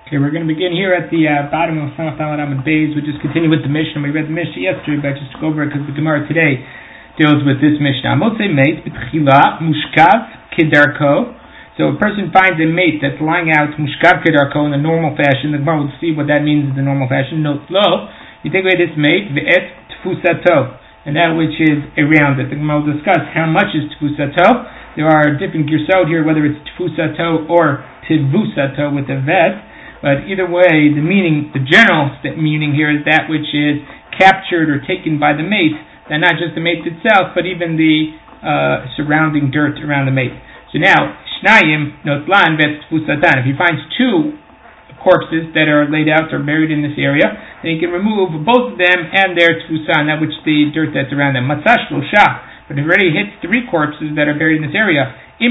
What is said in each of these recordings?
Okay, we're going to begin here at the bottom of Samach Daled Amud Beis. We just continue with the Mishnah. We read the Mishnah yesterday, but just to go over it because the Gemara today deals with this Mishnah. Mosei mate b'tchila mushkav kedarko. So a person finds a mate that's lying out mushkav kedarko in the normal fashion. The Gemara will see what that means in the normal fashion. Note lo, you take away this mate ve'et tfusato, and that which is around it. The Gemara will discuss how much is tfusato. There are different girsot here, whether it's tfusato or tivvusato with a vet. But either way, the meaning, the general meaning here is that which is captured or taken by the mate, and not just the mate itself, but even the surrounding dirt around the mate. So now, Shnayim notlan vet tfusatan. If he finds two corpses that are laid out or buried in this area, then he can remove both of them and their tfusan, that which the dirt that's around them. Matzash lo shah. But it already hits three corpses that are buried in this area. If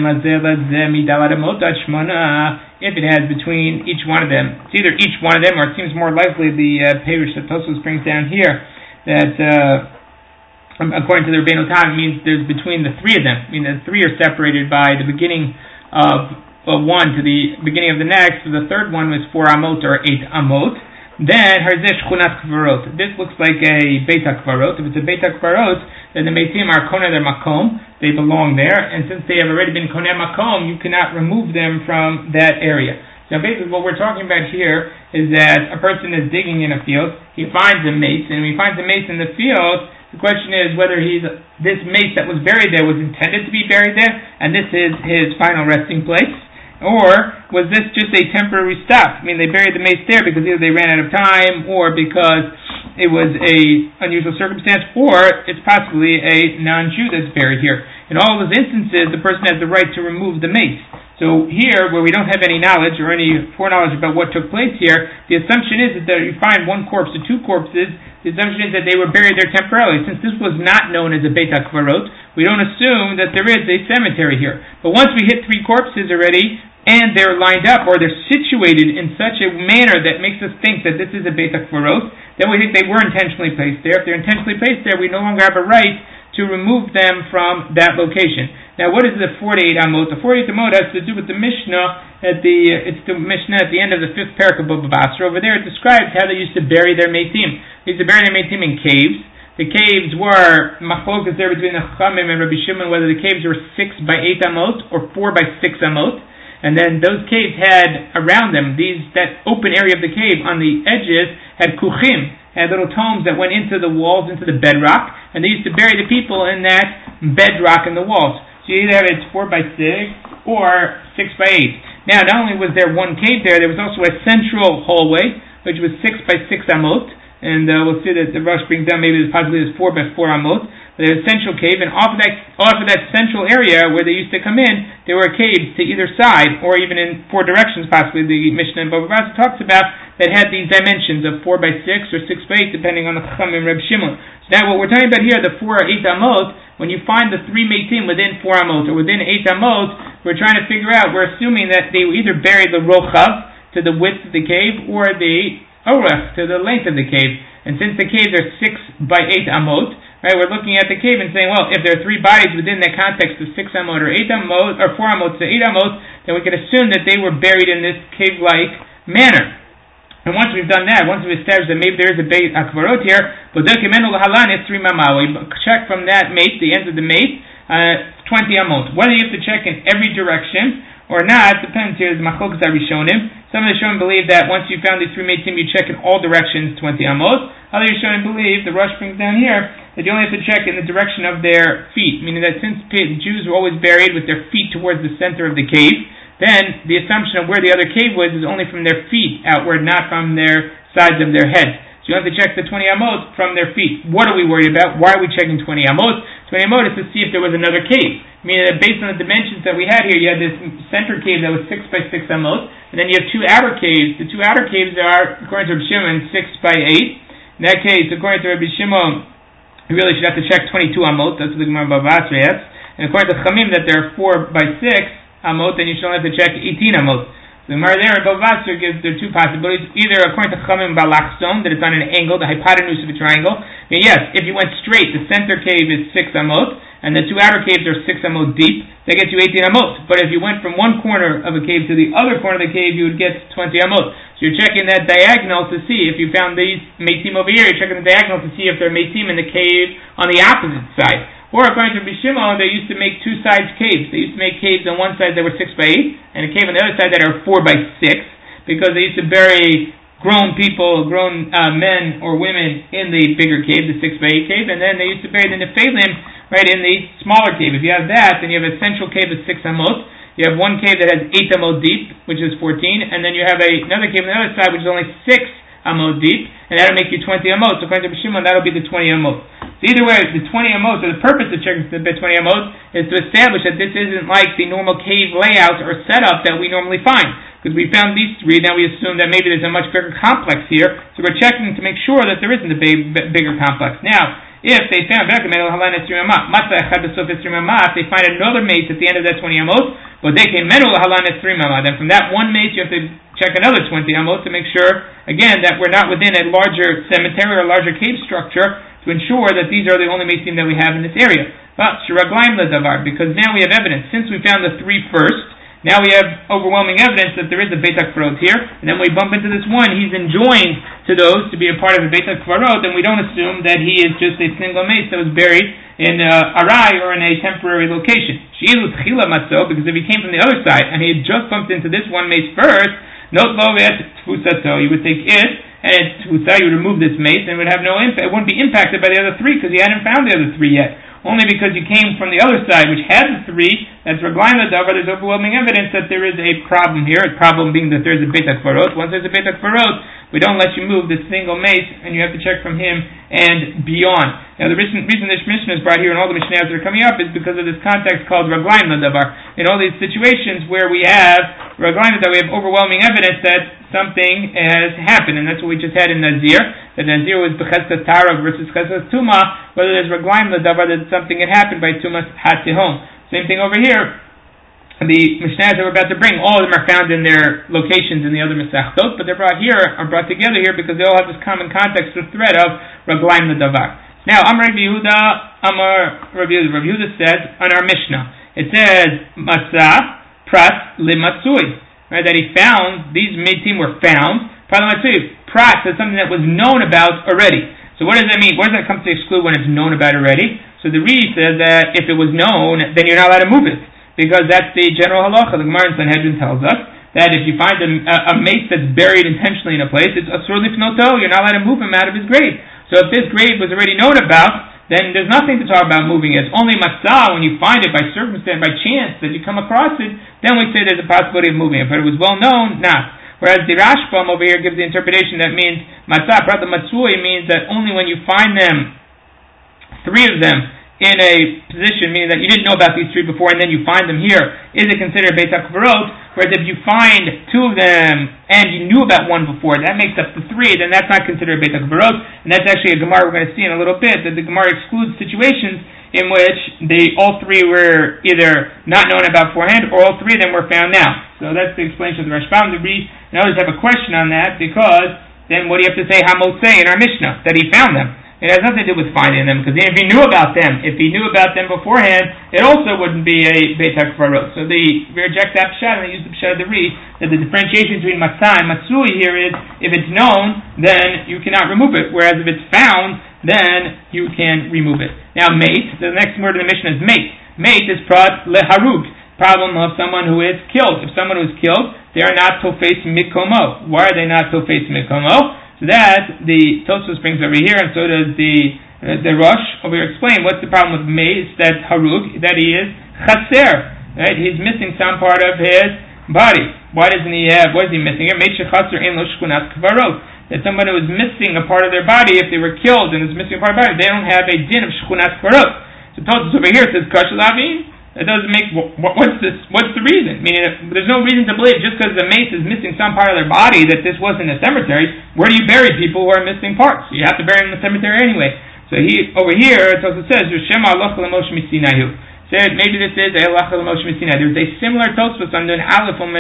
it has between each one of them, it's either each one of them, or it seems more likely the Perush that Tosfos brings down here, that according to the Rabbeinu Tam, it means there's between the three of them. I mean, the three are separated by the beginning of one to the beginning of the next. So the third one was 4 amot or 8 amot. Then Harzesh Chunat Kvarot. This looks like a Beit HaKvarot. If it's a Beit HaKvarot, then the Meitim are Koneh their Makom. They belong there. And since they have already been Koneh Makom, you cannot remove them from that area. So basically what we're talking about here is that a person is digging in a field. He finds a mace. And when he finds a mace in the field, the question is whether this mace that was buried there was intended to be buried there, and this is his final resting place. Or was this just a temporary stop? I mean, they buried the mace there because either they ran out of time, or because it was a unusual circumstance, or it's possibly a non-Jew that's buried here. In all those instances, the person has the right to remove the mace. So here, where we don't have any knowledge or any foreknowledge about what took place here, the assumption is that you find one corpse or two corpses, the assumption is that they were buried there temporarily. Since this was not known as a Beit HaKvarot, we don't assume that there is a cemetery here. But once we hit three corpses already, and they're lined up, or they're situated in such a manner that makes us think that this is a Beit HaKvarot, then we think they were intentionally placed there. If they're intentionally placed there, we no longer have a right to remove them from that location. Now, what is the 48 amot? The 48 amot has to do with the Mishnah it's the Mishnah at the end of the 5th parak of Baba Basra. Over there it describes how they used to bury their meitim. They used to bury their meitim in caves. The caves were machlokas there between the Chachamim and Rabbi Shimon, whether the caves were 6 by 8 amot or 4 by 6 amot. And then those caves had around them, that open area of the cave on the edges had kuchim, had little tomes that went into the walls, into the bedrock, and they used to bury the people in that bedrock in the walls. So either it's 4 by 6 or 6 by 8. Now, not only was there one cave there was also a central hallway, which was 6 by 6 amot, and we'll see that the Rosh brings down maybe possibly it was 4 by 4 amot. There's a central cave, and off of that central area where they used to come in, there were caves to either side, or even in 4 directions possibly. The Mishnah in Baba Basra talks about that had these dimensions of 4 by 6 or 6 by 8, depending on the Chachamim and Reb Shimon. So now what we're talking about here, the 4 or 8 amot, when you find the 3 meitim within 4 amot or within 8 amot, we're trying to figure out, we're assuming that they either buried the rochav to the width of the cave, or the orech to the length of the cave. And since the caves are 6 by 8 amot, right, we're looking at the cave and saying, well, if there are 3 bodies within that context of 6 amot or 8 amot, or 4 amot to 8 amot, then we can assume that they were buried in this cave-like manner. And once we've done that, once we've established that maybe there is a Beit HaKvarot here, we check from that mate, the ends of the mate, 20 amot. Whether you have to check in every direction or not depends here. The Machlokas Rishonim. Some of the Rishonim believe that once you found these 3 meitim, you check in all directions 20 amot. Other Rishonim believe, the Rosh brings down here, that you only have to check in the direction of their feet, meaning that since Jews were always buried with their feet towards the center of the cave, then the assumption of where the other cave was is only from their feet outward, not from their sides of their heads. So you have to check the 20 amot from their feet. What are we worried about? Why are we checking 20 amot? 20 amot is to see if there was another cave. Meaning that based on the dimensions that we had here, you had this center cave that was 6 by 6 amot, and then you have 2 outer caves. The 2 outer caves are, according to Rabbi Shimon, 6 by 8. In that case, according to Rabbi Shimon, you really should have to check 22 amot. That's what the Gemara Baba Basra asks. And according to Chamim, that there are 4 by 6 amot, then you should only have to check 18 amot. The Gemara there in Baba Basra gives there 2 possibilities. Either according to Chamim Balachson, that it's on an angle, the hypotenuse of a triangle. I mean, yes, if you went straight, the center cave is 6 amot, and the two outer caves are 6 amot deep, that gets you 18 amot. But if you went from one corner of a cave to the other corner of the cave, you would get 20 amot. So you're checking that diagonal to see if you found these meitim over here. You're checking the diagonal to see if there are meitim in the cave on the opposite side. Or according to Bishimon, they used to make two sides caves. They used to make caves on one side that were 6 by 8, and a cave on the other side that are 4 by 6, because they used to bury grown people, grown men or women in the bigger cave, the 6 by 8 cave, and then they used to bury the nephilim right in the smaller cave. If you have that, then you have a central cave of 6 amot. You have one cave that has 8 amot deep, which is 14, and then you have another cave on the other side, which is only 6 amot deep, and that'll make you 20 amot. So according to Shimon, that'll be the 20 amot. So either way, the 20 amot, or the purpose of checking the 20 amot, is to establish that this isn't like the normal cave layout or setup that we normally find. Because we found these three, now we assume that maybe there's a much bigger complex here, so we're checking to make sure that there isn't a bigger complex. Now, if they found, if they find another mace at the end of that 20 amot, then from that one mace you have to check another 20 amot to make sure, again, that we're not within a larger cemetery or larger cave structure, to ensure that these are the only maces that we have in this area. Because now we have evidence. Since we found the three first, now we have overwhelming evidence that there is a Beit HaKvarot here, and then we bump into this one, he's enjoined to those to be a part of the Beit HaKvarot, and we don't assume that he is just a single mace that was buried in Arai or in a temporary location. Because if he came from the other side, and he had just bumped into this one mace first, you would take it, and its tfusa, you would remove this mace, and it would have no impact, it wouldn't be impacted by the other three, because he hadn't found the other three yet. Only because you came from the other side, which had the three, that's Raglaim L'Davar, there's overwhelming evidence that there is a problem here, a problem being that there's a Beit HaKvarot. Once there's a Beit HaKvarot, we don't let you move this single mace, and you have to check from him and beyond. Now, the reason this Mishnah is brought here and all the Mishnahs that are coming up is because of this context called Raglaim L'Davar. In all these situations where we have Raglaim L'Davar, we have overwhelming evidence that something has happened, and that's what we just had in Nazir, that Nazir was Bechesed Tara versus Chesed Tuma, whether there's Raglaim L'Davar, that something had happened by Tumas Hatihom. Same thing over here. The Mishnahs that we're about to bring, all of them are found in their locations in the other Masechtot, but they're brought together here because they all have this common context or thread of Raglaim L'Davar. Now, Amar Rabbi Yehuda, Amar Rabbi Yehuda. Rabbi Yehuda says on our Mishnah, it says, Matzah Pras Limatsui. Right, that he found, these meitim were found. Pras is something that was known about already. So what does that mean? What does that come to exclude when it's known about already? So the Ri says that if it was known, then you're not allowed to move it. Because that's the general halacha. The Gemara in Sanhedrin tells us that if you find a mace that's buried intentionally in a place, it's asur lifnoto, you're not allowed to move him out of his grave. So if this grave was already known about, then there's nothing to talk about moving it. It's only matzah, when you find it by circumstance, by chance, that you come across it, then we say there's a possibility of moving it. But it was well known, not. Whereas the Rashbam over here gives the interpretation that means matzah, prat matzui, means that only when you find them, three of them, in a position, meaning that you didn't know about these three before, and then you find them here, is it considered Beit HaKvarot? Whereas if you find two of them, and you knew about one before, that makes up the three, then that's not considered Beit HaKvarot, and that's actually a Gemara we're going to see in a little bit, that the Gemara excludes situations in which all three were either not known about beforehand, or all three of them were found now. So that's the explanation of the Rashbam. I always have a question on that, because then what do you have to say, Hamotzei, in our Mishnah, that he found them? It has nothing to do with finding them, because if he knew about them beforehand, it also wouldn't be a Beit HaKvarot. So they reject that pshat, and they use the pshat of the Ri, that the differentiation between matzah and matzui here is, if it's known, then you cannot remove it, whereas if it's found, then you can remove it. Now, mate, the next word in the Mishnah is mate. Mate is prat leharug, problem of someone who is killed. If someone who is killed, they are not tofes mikomo. Why are they not tofes mikomo? So that the Tosfos brings over here, and so does the Rosh over here explain what's the problem with mace, that harug, that he is chaser, right? He's missing some part of his body. Why doesn't he have? What is he missing here? Mace shechaser ein lo shkunat kvarot. That somebody who is missing a part of their body, if they were killed and is missing a part of their body, they don't have a din of shkunat kvarot. So Tosfos over here says kasher lavin. That doesn't make, what's the reason? Meaning, there's no reason to believe just because the mace is missing some part of their body that this wasn't a cemetery. Where do you bury people who are missing parts? You have to bury them in the cemetery anyway. So over here, it also says, Shema halacha l'Moshe misinayu. Said, maybe this is a halacha l'Moshe misinayu. There's a similar Tosfos on the Aleph on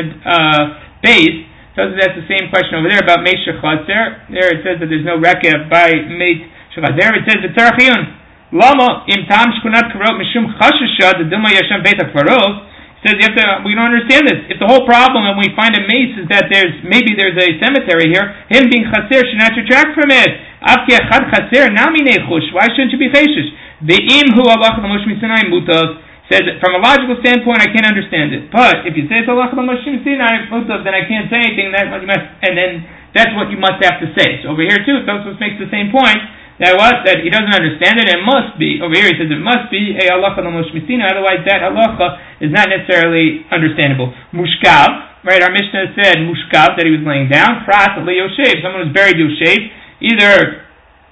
base. Tosfos that's the same question over there about mace shechatzer. There it says that there's no rekev by mace shechatzer. It says, v'tzarachiyun. Lama im tam shkunat kvarot mishum chashasha the duma yashem beit hakvarot. Says we don't understand this. If the whole problem when we find a mace is that there's a cemetery here, him being chaser should not detract from it. Afki echad chaser nami nechush. Why shouldn't you be chayshish? Ve'im hu halacha l'Moshe Sinai mutav. Says from a logical standpoint I can't understand it. But if you say it's halacha l'Moshe Sinai mutav, then I can't say anything. And then that's what you must have to say. So over here too, Tosfos makes the same point. That he doesn't understand it. It must be over here. He says it must be a halacha l'Moshe Sinai. Otherwise, that halacha is not necessarily understandable. Mushkav, right? Our Mishnah said mushkav that he was laying down. Prat le'yoshev. Someone was buried yoshev, either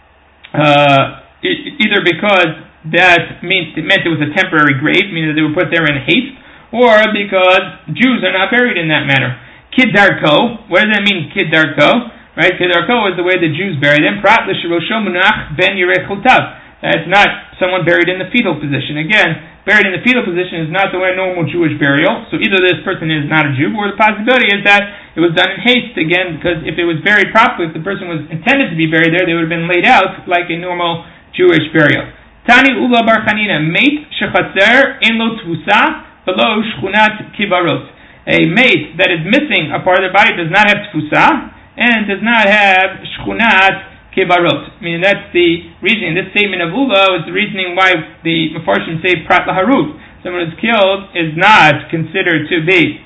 because that meant it was a temporary grave, meaning that they were put there in haste, or because Jews are not buried in that manner. Kid darko. What does that mean? Kid darko. Right, Kedarko is the way the Jews bury them. Prat l'shirosho munach ben yirei chutav. That's not someone buried in the fetal position. Again, buried in the fetal position is not the way normal Jewish burial. So either this person is not a Jew, or the possibility is that it was done in haste. Again, because if it was buried properly, if the person was intended to be buried there, they would have been laid out like a normal Jewish burial. Tani Ula bar Chanina, mate shechatzer in lo tfusa below shchunat kivarot. A mate that is missing a part of the body does not have tfusa and does not have shchunat kibarot. Meaning that's the reasoning. This statement of Ula is the reasoning why the Mefarshim say prat laharut. Someone who's killed is not considered to be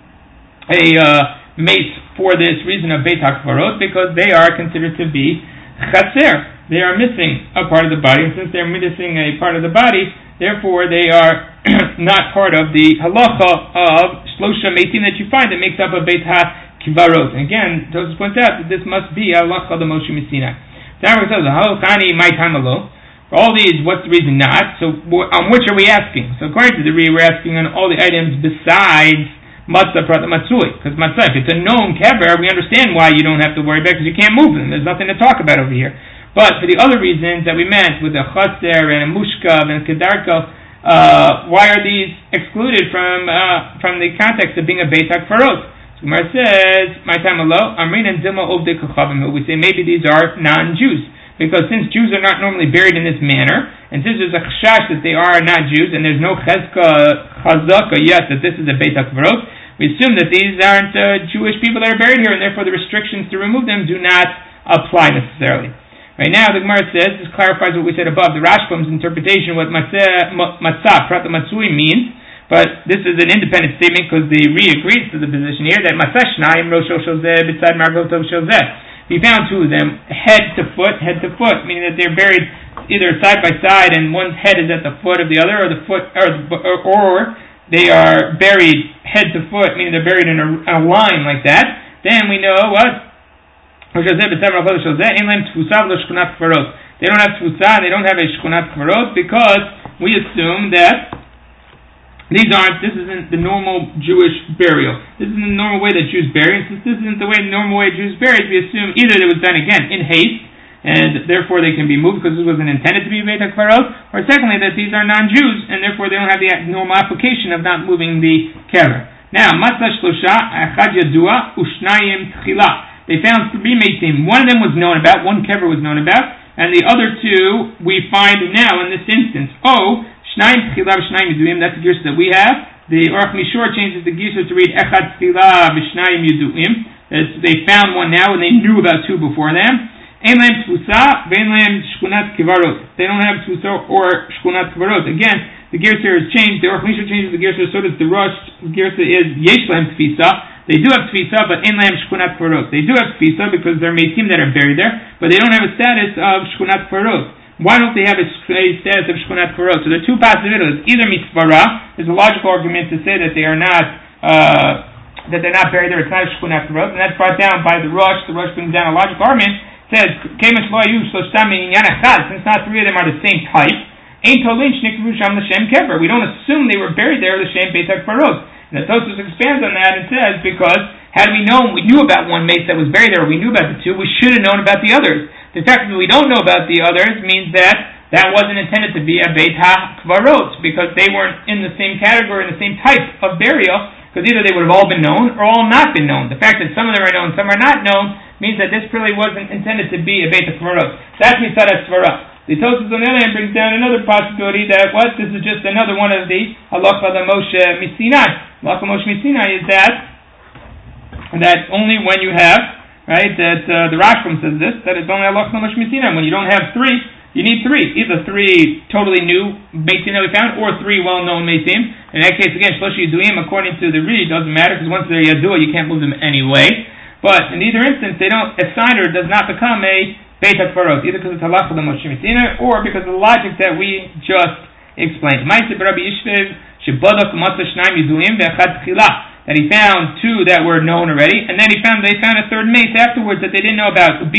a mace for this reason of beit hakvarot, because they are considered to be chaser. They are missing a part of the body, and since they're missing a part of the body, therefore they are not part of the halacha of shlosha meitim that you find that makes up a beit kivarot. Again, Tosfos points out that this must be halacha the Moshe Sinai. Now it says, "Halachani my time alone." For all these, what's the reason not? So, on which are we asking? So, according to the Ri, we're asking on all the items besides matzah prat matzui. Because matzah, if it's a known kever, we understand why you don't have to worry about it because you can't move them. There's nothing to talk about over here. But for the other reasons that we meant with a chaser and a mushkav and a kedarko, why are these excluded from the context of being a beit hakvarot? So Gemara says, "My time alone, Amrin and Dilma Ovdei Kachavim." We say maybe these are non-Jews, because since Jews are not normally buried in this manner, and since there's a chashash that they are not Jews, and there's no chazaka yet that this is a beit hakvarot, we assume that these aren't Jewish people that are buried here, and therefore the restrictions to remove them do not apply necessarily. Right now, the Gemara says, this clarifies what we said above, the Rashbam's interpretation, what matzah prat matzui means. But this is an independent statement because the Ri agrees to the position here that Matzah Shnayim Rosho Shozeh B'tzad Margotov Shozeh. We found two of them, head to foot, meaning that they're buried either side by side and one's head is at the foot of the other, or the foot, or they are buried head to foot, meaning they're buried in a line like that. Then we know what? They don't have tfusa, they don't have a shkunat kvarot, because we assume that this isn't the normal Jewish burial. This isn't the normal way that Jews bury. And since this isn't the normal way Jews bury, we assume either it was done again in haste, and therefore they can be moved because this wasn't intended to be beit hakvarot, or secondly that these are non-Jews and therefore they don't have the normal application of not moving the kever. Now, matzah shlosha echad yadua ushnayim tchila. They found three meitim. One of them was known about. One kever was known about, and the other two we find now in this instance. Shnayim tchila v'shnayim yuduim. That's the girsa that we have. The Aruch Mishor changes the girsa to read echad tchila v'shnayim yuduim. They found one now and they knew about two before them. Ein lahem tfusa ve'ein lahem shkunat kivarot. They don't have tfusa or shkunat kivarot. Again, the girsa is changed. The Aruch Mishor changes the girsa, so does the Rosh. The girsa is yesh lahem tfisa. They do have tfisa, but ein lahem shkunat kivarot. They do have tfisa because they're meitim that are buried there, but they don't have a status of shkunat kivarot. Why don't they have a status of shkunat kivarot? So there are two possibilities. Either mitzvara is a logical argument to say that they are not buried there. It's not a shkunat kivarot, and that's brought down by the Rosh. The Rosh brings down a logical argument. It says since not three of them are the same type, we don't assume they were buried there l'shem beit hakvarot. And the Tosfos expands on that and says, because had we known, we knew about one mace that was buried there, we knew about the two, we should have known about the others. The fact that we don't know about the others means that wasn't intended to be a beit hakvarot, because they weren't in the same category, in the same type of burial, because either they would have all been known or all not been known. The fact that some of them are known, some are not known, means that this really wasn't intended to be a beit hakvarot. That's mitzad svara. The Tosfos on the other hand brings down another possibility that this is just another one of the halacha the Moshe Misinai. Halacha Moshe Misinai is that only when you have, right, that the Rashbam says this, that it's only halacha Moshe Misinai. When you don't have three, you need three. Either three totally new Meitim that we found, or three well-known Meitim. In that case, again, Shlosh Yaduim, according to the Reed, doesn't matter, because once they're Yadua, you can't move them anyway. But in either instance, a signer does not become a Beit HaKfarot, either because it's halacha the Moshe Misinai, or because of the logic that we just explained. Ma'aseh Rabbi Yishviv, Shebodok Masa Shnaim Yaduim Ve'echad Tchilah, that he found two that were known already, and then they found a third mace afterwards that they didn't know about. So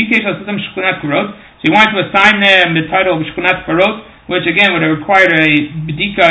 he wanted to assign them the title of Shkunat Parot, which again would have required a bedika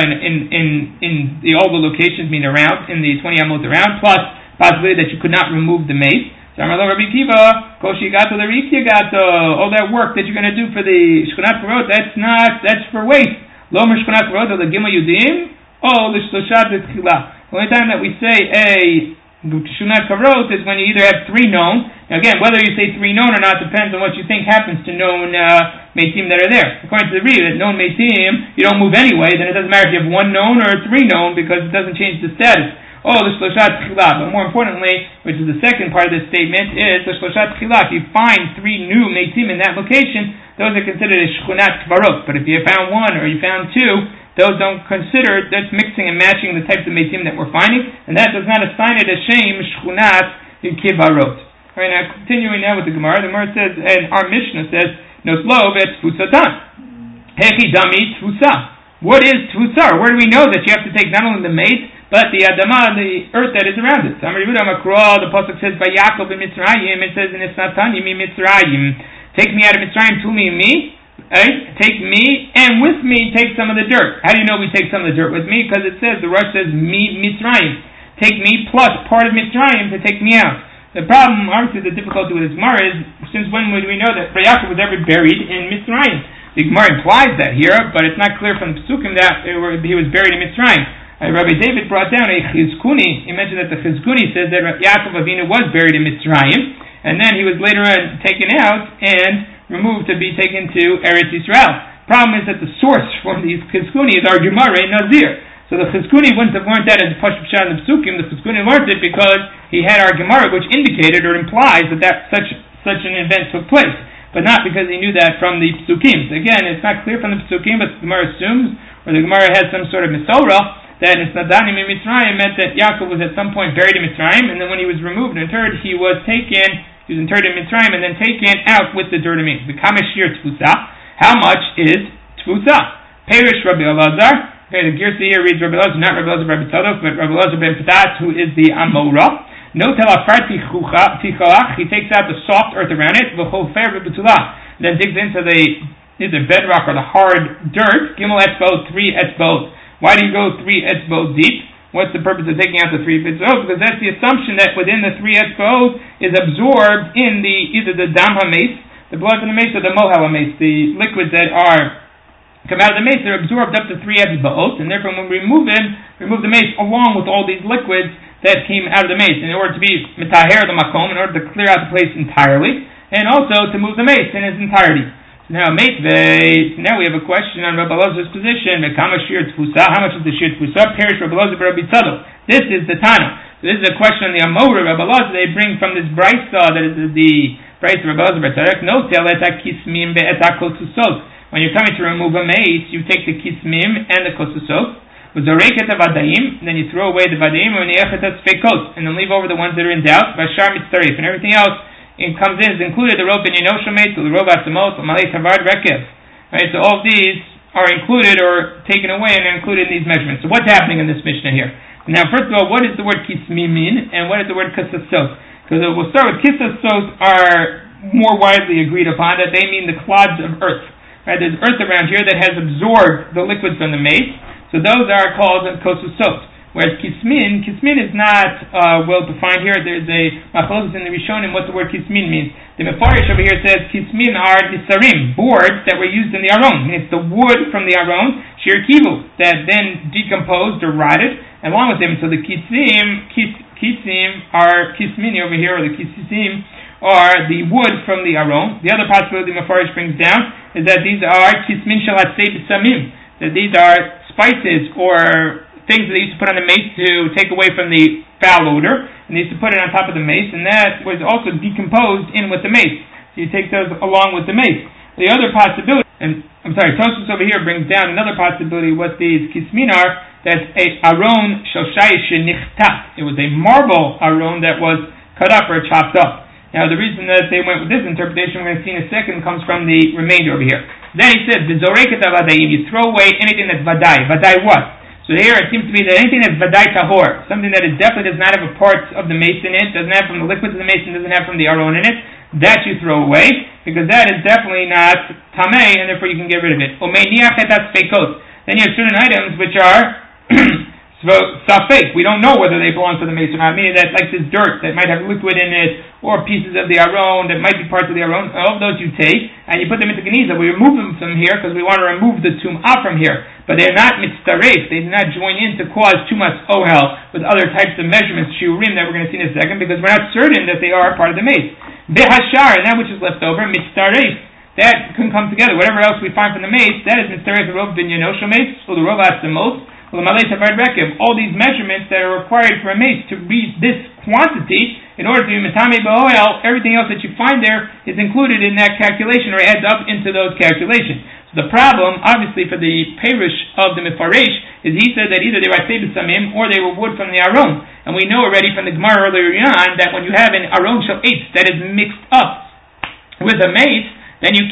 in the all the locations being around, in the 20 amot around, plus possibility that you could not remove the mace. So Rabbi Kiva, Koshigato the Rikiagato, all that work that you're going to do for the Shkunat Parot, that's for waste. Lomer Shkunat Parot, the Gimel Yudim, the Shloshat Tchilah. The only time that we say a Shkunat Parot is when you either have three known. Now again, whether you say three known or not depends on what you think happens to known Meitim that are there. According to the Reed, that known Meitim, you don't move anyway, then it doesn't matter if you have one known or three known, because it doesn't change the status. The Shloshat Tchilah. But more importantly, which is the second part of this statement, is the Shloshat Tchilah. If you find three new Meitim in that location, those are considered a Shkunat Parot. But if you found one or you found two, those don't consider, that's mixing and matching the types of Meitim that we're finding, and that does not assign it a shame, Shkunat Kivarot. Alright, now continuing now with the Gemara says, and our Mishnah says, Noslo Tfusatan. Hechi Dami Tfusa. What is Tfusa? Where do we know that you have to take not only the mace, but the Adama, the earth that is around it? So the Pasuk says, Vayakov in Mitzrayim, it says in Isnatan Yimi Mitzrayim. Take me out of Mitzrayim, to me. Right? Take me, and with me take some of the dirt. How do you know we take some of the dirt with me? Because it says, the Rosh says, me Mitzrayim. Take me plus part of Mitzrayim to take me out. The problem, obviously the difficulty with this Gemara is, since when would we know that Yaakov was ever buried in Mitzrayim? The Gemara implies that here, but it's not clear from the Pesukim that he was buried in Mitzrayim. Rabbi David brought down a Chizkuni. He mentioned that the Chizkuni says that Yaakov Avinu was buried in Mitzrayim, and then he was later on taken out and removed to be taken to Eretz Yisrael. Problem is that the source for these Chizkuni is our Gemara in Nazir. So the Chizkuni wouldn't have learned that as a Pashut Pshat in the Pesukim. The Chizkuni learned it because he had our Gemara, which indicated or implies that such an event took place, but not because he knew that from the Pesukim. So again, it's not clear from the Pesukim, but the Gemara assumes, or the Gemara has some sort of Misorah, that Nisnadanim in Mitzrayim meant that Yaakov was at some point buried in Mitzrayim, and then when he was removed and interred, he was interred in Mitzrayim and then taken out with the dirt of meat. The Kamashir Tfusa. How much is Tfusa? Perish Rabbi Elazar. Okay, the Girsa here reads Rabbi Elazar, not Rabbi Elazar Rabbi Tzadok, but Rabbi Elazar ben Padat, who is the Amora. No telafar tichalach. He takes out the soft earth around it. V'chofer v'betulah. Then digs into the bedrock or the hard dirt. Gimel etzbot, 3 etzbot. Why do you go 3 etzbot deep? What's the purpose of taking out the 3 etzbot? Because that's the assumption that within the 3 etzbot is absorbed in either the dam ha-mace, the blood from the mace, or the mohel ha-mace, the liquids that come out of the mace, they're absorbed up to 3 etzbot, and therefore when we remove the mace along with all these liquids that came out of the mace, in order to be mitaher the makom, in order to clear out the place entirely, and also to move the mace in its entirety. Now, now we have a question on Rabbi Elazar's position. How much is the shir tfusa? Perish Rabbi Elazar Rabbi Tzadok. This is the Tana. So this is a question on the Amora Rabbi Elazar. They bring from this brisa that is the brisa of Rabbi Elazar Rabbi Tzadok. No tel et kismim be'et kosusot. When you're coming to remove a mace, you take the kismim and the kosusot. Uzoreket avadaim. Then you throw away the vadaim and then leave over the ones that are in doubt. Bashar mitzarif and everything else. It comes in, is included the rope in Yenoshamet, the rope Asamot, Malay Tavad Rekev. Right, so all of these are included or taken away and are included in these measurements. So what's happening in this Mishnah here? Now, first of all, what is the word kismi mean, and what is the word kasasot? Because we'll start with kisasot are more widely agreed upon, that they mean the clods of earth. Right, there's earth around here that has absorbed the liquids from the mace, so those are called kasasot. Whereas kismin is not well defined here. There's a machlokes in the Rishonim what the word kismin means. The Mefarish over here says kismin are nisarim, boards that were used in the aron. It's the wood from the aron, shir kivu, that then decomposed or rotted along with them. So the kismin over here, or the kisim, are the wood from the aron. The other possibility the Mefarish brings down is that these are kismin shalatzei b'samim, that these are spices or things that they used to put on the mace to take away from the foul odor, and they used to put it on top of the mace, and that was also decomposed in with the mace. So you take those along with the mace. The other possibility, and I'm sorry, Tosfos over here brings down another possibility what these kismin are. That's a aron shel shayish shenichtat. It was a marble aron that was cut up or chopped up. Now the reason that they went with this interpretation, we're going to see in a second, comes from the remainder over here. Then he says, "V'zoreket avadayim." You throw away anything that's vaday. Vaday what? So here it seems to be that anything that's vaday tahor, something that it definitely does not have a part of the mace in it, doesn't have from the liquids of the mace, and doesn't have from the aron in it, that you throw away, because that is definitely not tamei, and therefore you can get rid of it. Then you have certain items which are safek. We don't know whether they belong to the mace or not, meaning that like this dirt that might have liquid in it, or pieces of the aron that might be parts of the aron, all of those you take, and you put them into geniza. We remove them from here because we want to remove the tum'ah from here. But they're not mitztaref, they do not join in to cause too much ohel with other types of measurements, shiurim, that we're going to see in a second, because we're not certain that they are part of the mace. Behashar, and that which is left over, mitztaref, that can come together. Whatever else we find from the mace, that is mitztaref, the rov binyanosha mace, or the rov atzamos, all these measurements that are required for a mace to reach this quantity, in order to be metame ba'oel, everything else that you find there is included in that calculation, or adds up into those calculations. So the problem, obviously, for the perush of the Mefaresh, is he said that either they were samim or they were wood from the aron. And we know already from the Gemara earlier on that when you have an aron shel eitz that is mixed up with a mace, then you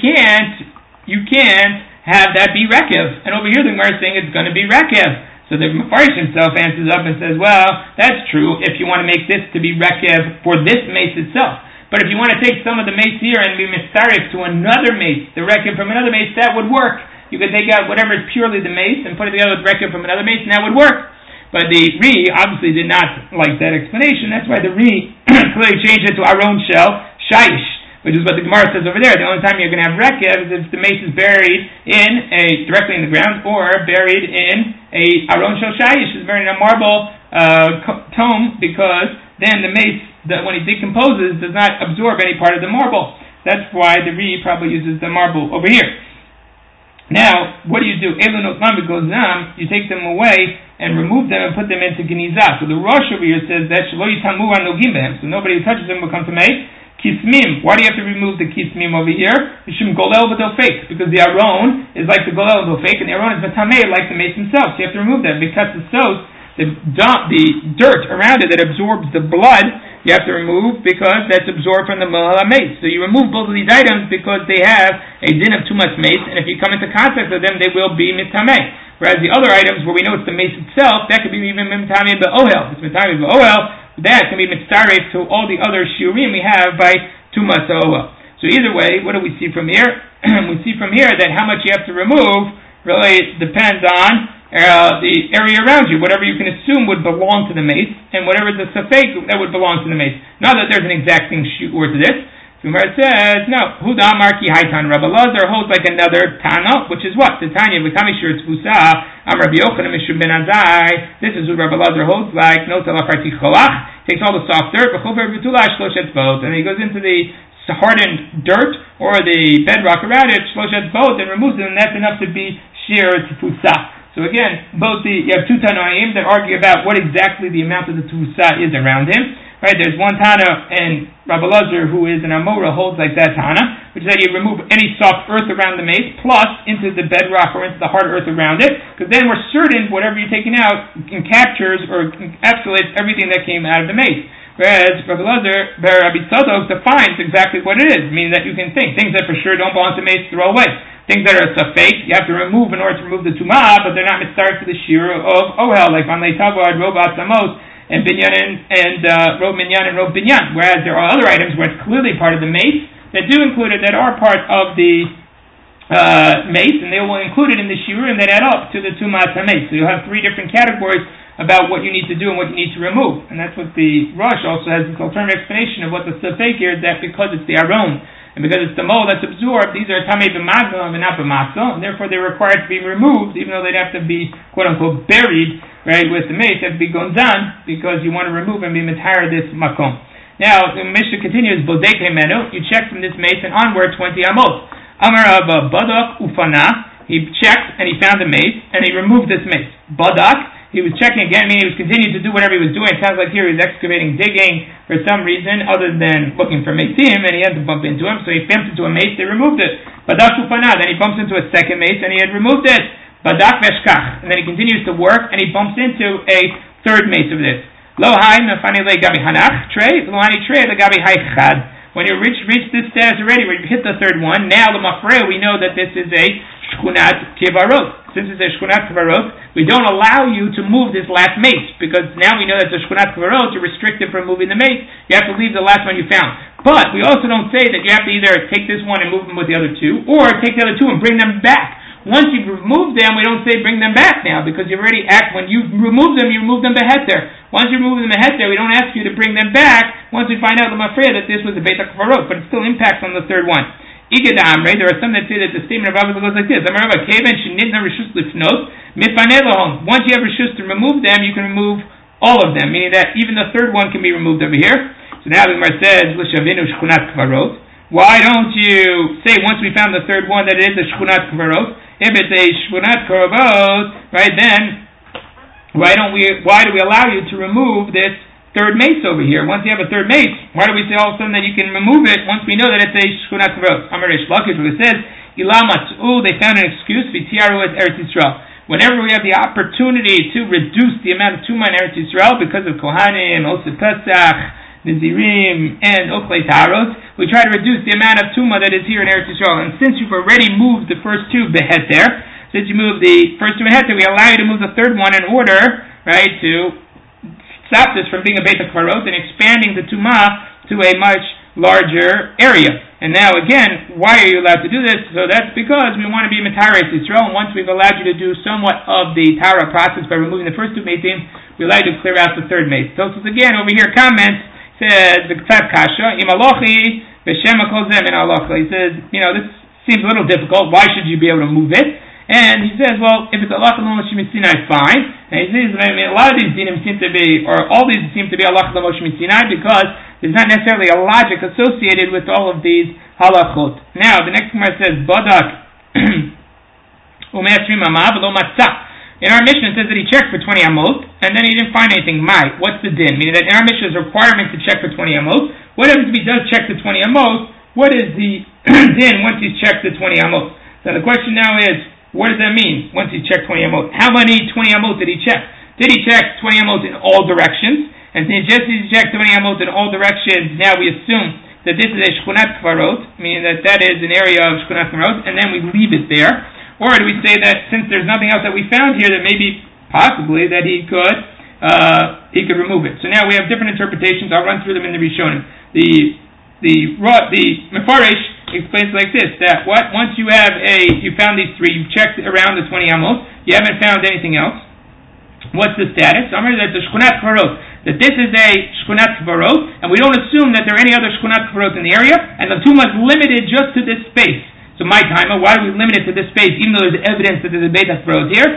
can't have that be rekev. And over here the Gemara is saying it's going to be rekev. So the Mefarish himself answers up and says, well, that's true if you want to make this to be rekev for this mace itself. But if you want to take some of the mace here and be mistarif to another mace, the rekev from another mace, that would work. You could take out whatever is purely the mace and put it together with rekev from another mace, and that would work. But the Ri obviously did not like that explanation. That's why the Ri clearly changed it to aron shel shayish, which is what the Gemara says over there. The only time you're going to have rekev is if the mace is buried directly in the ground, or buried in a aron shel shayish, is buried in a marble tomb, because then the mace, when it decomposes, does not absorb any part of the marble. That's why the Ri probably uses the marble over here. Now, what do? You take them away and remove them and put them into genizah. So the Rosh over here says that so nobody who touches them will come to me. Kismim. Why do you have to remove the kismim over here? Because the aron is like the golel b'dofek, and the aron is matameh like the mace himself. So you have to remove that, because the dirt around it that absorbs the blood, you have to remove, because that's absorbed from the malala mace. So you remove both of these items because they have a din of too much mace, and if you come into contact with them, they will be mitameh. Whereas the other items where we know it's the mace itself, that could be even mitameh ba'ohel. If it's mitameh ba'ohel, that can be mitzaref to all the other shiurim we have by tumas ohel. So either way, what do we see from here? We see from here that how much you have to remove really depends on the area around you. Whatever you can assume would belong to the mace, and whatever the safek that would belong to the mace. Not that there's an exacting shiur to this. Gemara says, no, Huda Marki Haitan. Rabbi Lazar holds like another Tana, which is what? The Tanya, V'kamishur Tfusa, Am Rabbi Yochanan Mishum Ben Azai. This is what Rabbi Lazar holds like, no Talafarti Cholach, takes all the soft dirt, V'chover V'tulash Shloshet Bot, and he goes into the hardened dirt, or the bedrock around it, Shloshet Bot, and removes it, and that's enough to be Shir Tfusa. So again, you have two Tanaim that argue about what exactly the amount of the Tfusa is around him. Right, there's one Tana, and Rabbi Lazar, who is an Amora, holds like that Tana, which is that you remove any soft earth around the mace, plus into the bedrock or into the hard earth around it, because then we're certain whatever you're taking out captures or encapsulates everything that came out of the mace. Whereas Rabbi Lazar, Rabbi Tzadok, defines exactly what it is, meaning that you can think things that for sure don't belong to mace, throw away. Things that are safek, you have to remove in order to remove the tumah, but they're not mitzvah to the shir of ohel, like on Leitavod, Robat Samos, and binyan and rob minyan and rob binyan. Whereas there are other items where it's clearly part of the mace that do include it, that are part of the mace, and they will include it in the shiurim that add up to the tumas mace. So you'll have three different categories about what you need to do and what you need to remove. And that's what the Rosh also has this alternative explanation of what the safek here is, that because it's the aron, and because it's the mold that's absorbed, these are tamei b'magzal and not b'matzal, and therefore they're required to be removed, even though they'd have to be, quote-unquote, buried, right, with the mace. They have to be gonzan, because you want to remove and be mitayar this makom. Now, the Mishnah continues, bodek menu, you check from this mace and onward 20 amot. Amar Abba Badak Ufana. He checked and he found a mace and he removed this mace. Badak. He was checking again, meaning he was continuing to do whatever he was doing. It sounds like here he was excavating, digging for some reason other than looking for maceim, and he had to bump into him. So he bumped into a mace, they removed it. Badak Ufana. Then he bumps into a second mace and he had removed it. Badak Veshkach. And then he continues to work and he bumps into a third mace of this. Lo hai nafani le gabi hanach trey, lo hani trey le gabi hai chad. When you reach this status already, where you hit the third one, now the mafrei, we know that this is a shkunat kivarot. Since it's a shkunat kivarot, we don't allow you to move this last mace, because now we know that it's a shkunat kivarot, you're restricted from moving the mace, you have to leave the last one you found. But we also don't say that you have to either take this one and move them with the other two, or take the other two and bring them back. Once you've removed them, we don't say bring them back now, because you already when you remove them, you remove them beheter. Once you remove them beheter, we don't ask you to bring them back once we find out the mafreya that this was a beit HaKvarot, but it still impacts on the third one. Iged Amrei, there are some that say that the statement of Rabbi goes like this: Amar Rabba Keven shenitna reshus lifnos mifanei lahom. Once you have reshus to remove them, you can remove all of them, meaning that even the third one can be removed over here. So now the Gemara says l'shavinu shchunat kvarot. Why don't you say once we found the third one that it is a shchunat kvarot? If it's a shchunat kvarot, right, then why do we allow you to remove this third mace over here? Once you have a third mace, why do we say all of a sudden that you can remove it once we know that it's a shchunat kvarot? Amar Reish Lakish, what it says, Ilah matzu, they found an excuse, v'tiaru et Eretz Yisrael. Whenever we have the opportunity to reduce the amount of tumah in Eretz Yisrael because of Kohanim, Oseh Pesach, Nizirim, and Ochlei Tarot, we try to reduce the amount of tumah that is here in Eretz Yisrael. And since you've already moved the first two beheter, since you moved the first two beheter, we allow you to move the third one in order, right, to stop this from being a beit HaKvarot and expanding the tumah to a much larger area. And now again, why are you allowed to do this? So that's because we want to be Mataris Yisrael, and once we've allowed you to do somewhat of the Tara process by removing the first two matim, we allow you to clear out the third mace. Tosfos again over here comments, says the K'tzat Kasha, Im Alochi V'Shem HaKol Zeh Min Alocha. He says, this seems a little difficult. Why should you be able to move it? And he says, well, if it's Allah Moshe Sinai, fine. And he says, a lot of these dinim seem to be, or all these seem to be Allah Moshe Sinai, because there's not necessarily a logic associated with all of these halachot. Now, the next Gemara says, Badak Ume'asrim Amav Lo Matzah. In our Mishnah, it says that he checked for 20 amot, and then he didn't find anything. What's the din? Meaning that in our Mishnah, there's a requirement to check for 20 amot. What happens if he does check the 20 amot? What is the din once he's checked the 20 amot? So the question now is, what does that mean once he checked 20 amot? How many 20 amot did he check? Did he check 20 amot in all directions? And since just he checked 20 amot in all directions, now we assume that this is a shchunat kvarot, meaning that is an area of shchunat kvarot, and then we leave it there. Or do we say that since there's nothing else that we found here, that maybe, possibly, that he could remove it? So now we have different interpretations. I'll run through them in the Rishonim. The Mefaresh explains like this: that once you found these three, you've checked around the 20 amos, you haven't found anything else. What's the status? That the shchunat kvarot, that this is a shchunat kvarot, and we don't assume that there are any other shchunat kvarot in the area, and the tumah is limited just to this space. So my time, why do we limit it to this space, even though there's evidence that there's a beit HaKvarot here?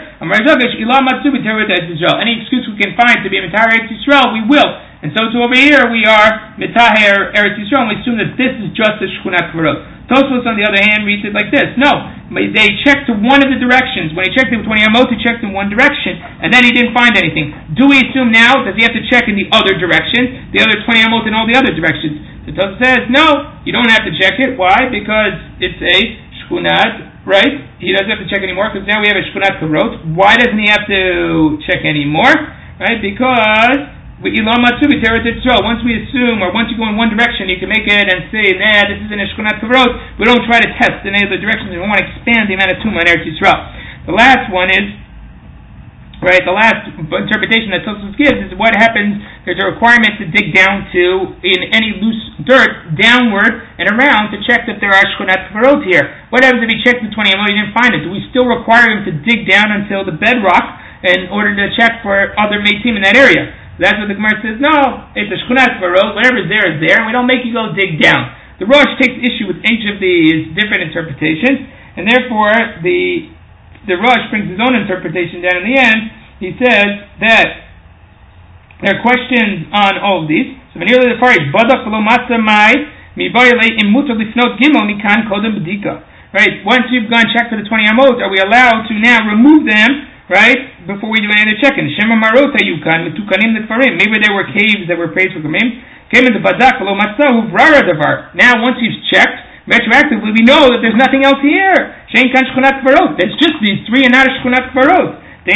Any excuse we can find to be Mitaher Eretz Yisrael, we will. And so over here, we are Mitaher Eretz Yisrael, and we assume that this is just a Shchunat Kvarot. Tosfos, on the other hand, reads it like this. No, they checked to one of the directions. When he checked it with 20 amot, he checked in one direction, and then he didn't find anything. Do we assume now, does he have to check in the other direction, the other 20 amot in all the other directions? The Tosfos says, no, you don't have to check it. Why? Because it's a shkunat, right? He doesn't have to check anymore, because now we have a shkunat kvarot. Why doesn't he have to check anymore? Right? Because once we assume, or once you go in one direction, you can make it and say, this isn't a shkunat kvarot. We don't try to test in any of the directions. We want to expand the amount of tumah in Eretz Yisrael. The last one is, right, the last interpretation that Tosfos gives is what happens. There's a requirement to dig down to, in any loose dirt, downward and around to check that there are shchunat kvarot here. What happens if he checked the 20 amot, he didn't find it? Do we still require him to dig down until the bedrock in order to check for other meitim in that area? That's what the Gemara says. No, it's a shchunat kvarot. Whatever's there is there, and we don't make you go dig down. The Rosh takes issue with each of these different interpretations, and therefore the Rosh brings his own interpretation down in the end. He says that there are questions on all of these. So nearly the far is badak lo matzah mai mi bayale imuto lifnot gimel mikan kodem bedika. right? Once you've gone check for the 20 amot, are we allowed to now remove them, right, before we do any other checking? Shema marota yukan, tukanim netfarim. Maybe there were caves that were praised for kamim. Came in the badak, below matzahu, vrara davar. Now, once you've checked, retroactively, we know that there's nothing else here. Shein kan shchunat kvarot. It's just these three and not a shchunat kvarot. You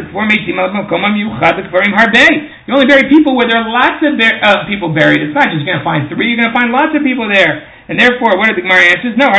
only bury people where there are lots of people buried. It's not just going to find three, you're going to find lots of people there. And therefore, what are the Gemara answers? No,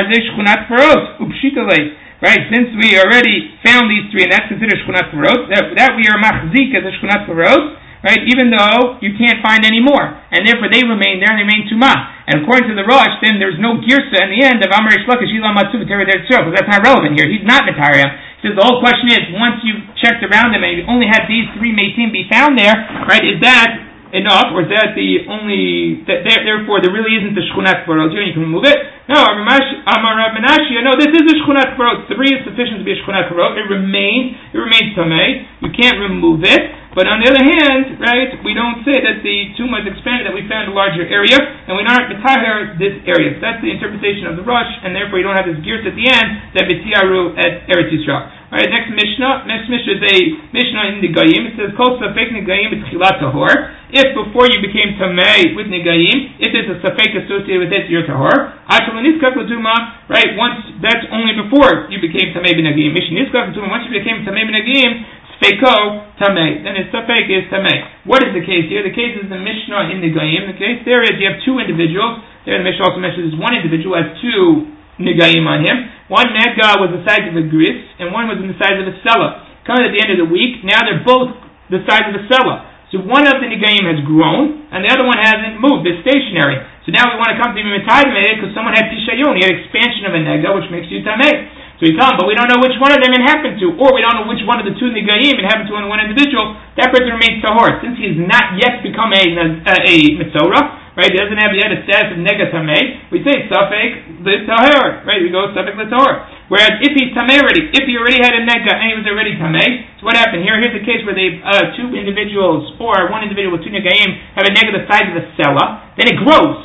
right? Since we already found these three, and that's considered shchunat kvarot, that we are machzik as a shchunat kvarot, right? Even though you can't find any more. And therefore, they remain there and they remain tumah. And according to the Rosh, then there's no girsa in the end of Amar Shlakish Ilah Matzu B'Teret Eretz, because that's not relevant here. He's not Netarim. He says the whole question is, once you've checked around them and you only had these three Meitim be found there, right, is that enough, or is that the only, therefore there really isn't the Shchunat Kvarot here and you can remove it? No, Amar Rav Menashe, no, this is a Shchunat Kvarot. Three is sufficient to be a Shchunat Kvarot. It remains Tamei. You can't remove it. But on the other hand, right, we don't say that the tumah is expanded, that we found a larger area, and we don't retire this area. So that's the interpretation of the Rosh, and therefore you don't have this gears at the end that b'tiaru at Eretz Yisrael. Alright, next Mishnah is a Mishnah in Nigayim. It says, Kol Safek Nigayim b'tchilat tahor. If before you became Tamei with Nigayim, if there's a Safek associated with it, you're tahor. Right, once, that's only before you became Tamei b'Nigayim. Once you became Tamei b'Nigayim, Sfeiko Tamei. Then his Safek is Tamei. What is the case here? The case is the Mishnah in Nigayim. The case there is you have two individuals. There the Mishnah also mentions one individual has two Nigayim on him. One Nega was the size of a gris, and one was in the size of a sella. Coming at the end of the week, now they're both the size of a sella. So one of the Nigayim has grown, and the other one hasn't moved. They're stationary. So now we want to come to him because someone had Tishayon. He had expansion of a Nega, which makes you Tamei. So we tell him, but we don't know which one of them it happened to, or we don't know which one of the two Nigayim it happened to in one individual. That person remains tahor. Since he has not yet become a Mitzorah, right, he doesn't have yet a status of Nega Tamei, we say Safek L'Tahor, right, we go Safek L'Tahor. Whereas if he's Tamei already, if he already had a Nega and he was already Tamei, so what happened here? Here's the case where they two individuals, or one individual with two Nigayim have a Nega the size of a Sela, then it grows.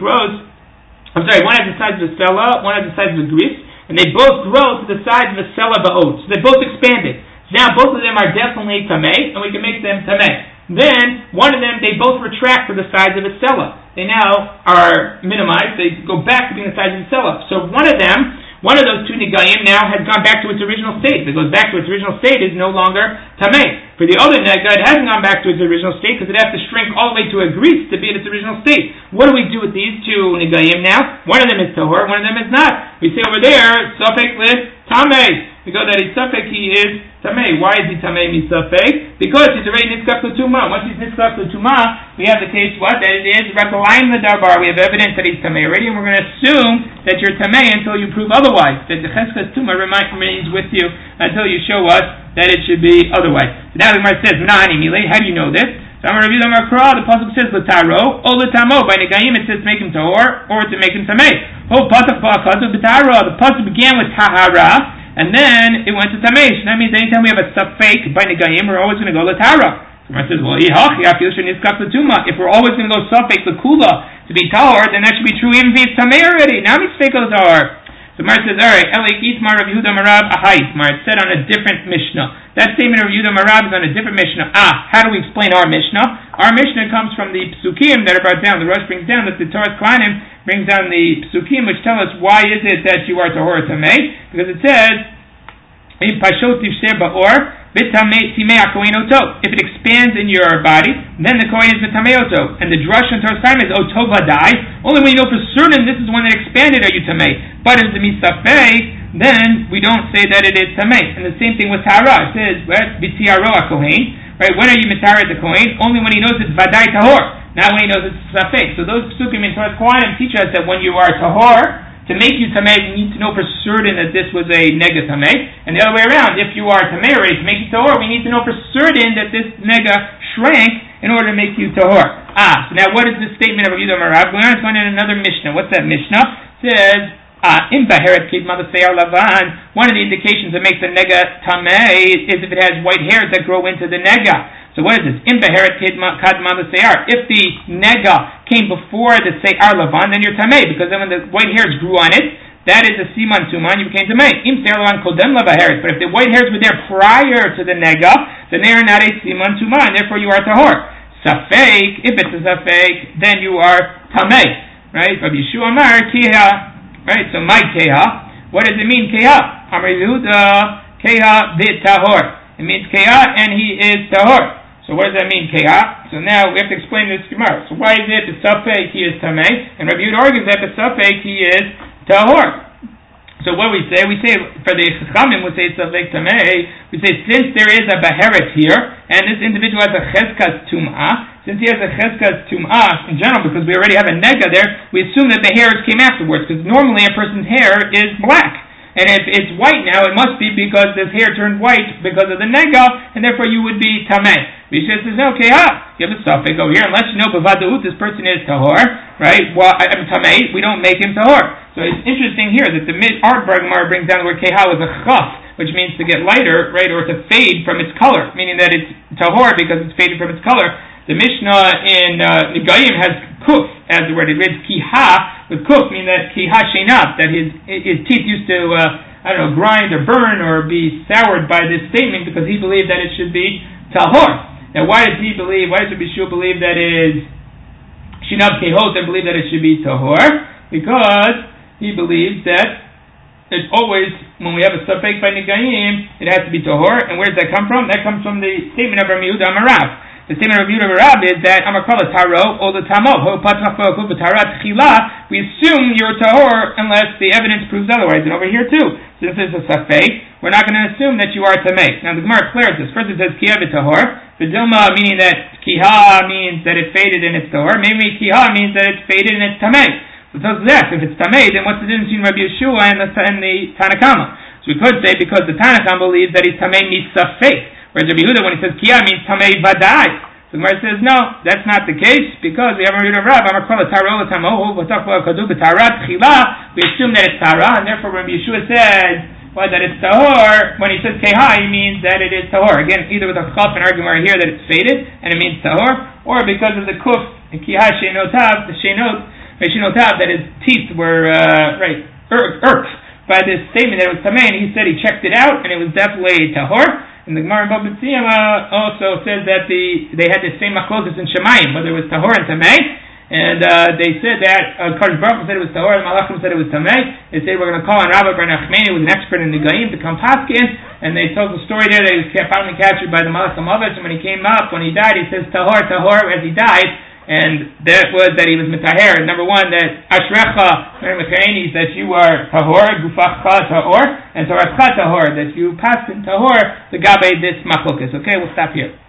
One has the size of a Sela, one has the size of a Gris, and they both grow to the size of a Sela Ba'ot. So they both expanded. So now both of them are definitely Tamei, and we can make them Tamei. Then, one of them, they both retract to the size of a Sela. They now are minimized, they go back to being the size of a Sela. So one of those two Nigayim now has gone back to its original state. If it goes back to its original state, it is no longer Tamei. For the other Nega, it hasn't gone back to its original state because it has to shrink all the way to a gris to be at its original state. What do we do with these two Nigayim now? One of them is Tahor, one of them is not. We say over there, Safek with Tamei. We go that he's Safek, he is Tamei. Why is he Tamei mi Safek? Because he's already Nitzkaf L'Tumah. Once he's Nitzkaf L'Tumah, we have the case what? That it is Rakalayim L'Darbar. We have evidence that he's Tamei already, and we're going to assume that you're Tamei until you prove otherwise. That the Cheskas Tumah remains with you until you show us that it should be otherwise. So now the Gemara says, Na'ani Milei, how do you know this? So I'm going to review the Makra. The pasuk says L'Taro, O L'Tamo. By Nigayim it says make him Tahor, or to make him Tamei. Ho Pasuk Ba'akadu B'Taro. The pasuk began with Tahara, and then it went to Tamei. So that means anytime we have a Safek by Nigayim, we're always going to go L'Tara. So Gemara says, well, if we're always going to go Safek L'Kula to be Tahor, then that should be true even if he's Tamei already. Now he's Safek L'Tahor. So Mar says, alright, Elik Ismar Rav Yehuda Marab Ahai. Mar said on a different Mishnah. That statement of Rav Yehuda Marab is on a different Mishnah. How do we explain our Mishnah? Our Mishnah comes from the Psukim that are brought down. The Rosh brings down that the Torah Kohanim brings down the Psukim which tell us why is it that you are Tahor Tamei? Because it says, in Pashot Tivsher Ba'or, if it expands in your body, then the Kohen is V'tameoto. And the drush on Torah time is Otov Hadai. Only when you know for certain this is one that expanded are you Tamei. But if it's a Misafei, then we don't say that it is Tamei. And the same thing with Tahara. It says, B'tiaro HaKohen. Right, when are you Mitar at the Kohen? Only when he knows it's Vadai Tahor. Not when he knows it's Safek. So those Psukim in Torah Kohanim teach us that when you are Tahor, to make you Tamei, we need to know for certain that this was a Nega Tamei. And the other way around, if you are Tamei already, to make you Tahor, we need to know for certain that this Nega shrank in order to make you Tahor. So now what is the statement of Rav Yehuda Marab? We're going to find in another Mishnah. What's that Mishnah? It says, in Baheret Kidma L'Seir Lavan, one of the indications that makes a Nega Tamei is if it has white hairs that grow into the Nega. So what is this? In Beheret Kadma L'Seir. If the Nega came before the Seir Lavan, then you're Tamei, because then when the white hairs grew on it, that is a siman tuman, you became tamei. Im seirlan kodem lavaheres, but if the white hairs were there prior to the nega, then they are not a siman tuman, therefore you are tahor. Safek, if it's a safek, then you are tamei, right? Rabbi Yeshua Amar keha, right? So my keha, what does it mean keha? Amar Yehuda keha bit tahor. It means keha and he is tahor. So what does that mean, keha? So now we have to explain this Gemara. So why is it the safek he is tamei, and Rabbi Yehuda argues that the safek he is tahor? So what we say for the chachamim, we say safek tamei. We say since there is a beheret here, and this individual has a cheskas tum'ah, since he has a cheskas tum'ah in general, because we already have a nega there, we assume that the hairs came afterwards, because normally a person's hair is black. And if it's white now, it must be because this hair turned white because of the nega, and therefore you would be tamei. Rishon says, okay, you have a suffix over here, unless you know b'vadaut this person is tahor, right? Well, I'm tamei, we don't make him tahor. So it's interesting here that the Art Gemara brings down the word keha was a chaf, which means to get lighter, right, or to fade from its color, meaning that it's tahor because it's faded from its color. The Mishnah in Nigayim has kuf as the word. It reads kiha with kuf, meaning that kiha shenab, that his teeth used to grind or burn or be soured by this statement because he believed that it should be tahor. Now why does Rabbi Shua believe that is shenab kehot and believe that it should be tahor? Because he believes that it's always, when we have a safek by Nigayim, it has to be tahor. And where does that come from? That comes from the statement of Rabbi Yehuda Amarav. The statement of Yehuda Amarav is that Amakala Taro or the Tamo we assume you're tahor unless the evidence proves otherwise. And over here too, since it's a safek, we're not going to assume that you are tamei. Now the Gemara clears this. First it says kiha v'tahor. V'dilma meaning that kiha means that it faded and it's tahor. Maybe kiha means that it's faded and it's tamei. So if it's tamei, then what's the difference between Rabbi Yeshua and the Tanakama? So we could say because the Tanakama believes that he's tamei means safek. Whereas Rabbi Yehuda, when he says kiya, means tamei vadai. So the Gemara says, no, that's not the case, because we have a read of Rav, we assume that it's tara, and therefore Rabbi Yeshua says, that it's tahor. When he says keha, he means that it is tahor. Again, either with a chaf and argument here that it's faded, and it means tahor, or because of the kuf, and kiha sheinotav, the sheinotav, that his teeth were, irked by this statement that it was tamei, and he said he checked it out, and it was definitely tahor. And the Gemara in Bava B'Tziyama also says that they had the same machlokas in Shemayim, whether it was tahor and tamei, and they said that Kadosh Baruch Hu said it was tahor, and Malachim said it was tamei. They said we're going to call on Rabbi Bar Nachmani, who was an expert in the Nigayim, to come paskin, and they told the story there that he was finally captured by the Malachim Avetz, and when he came up, when he died, he says tahor, tahor as he died. And that was that he was mitaher. Number one, that ashrecha that you are tahor, gufachcha tahor, and torascha tahor, that you passed in tahor, the gabe this machlokas. Okay, we'll stop here.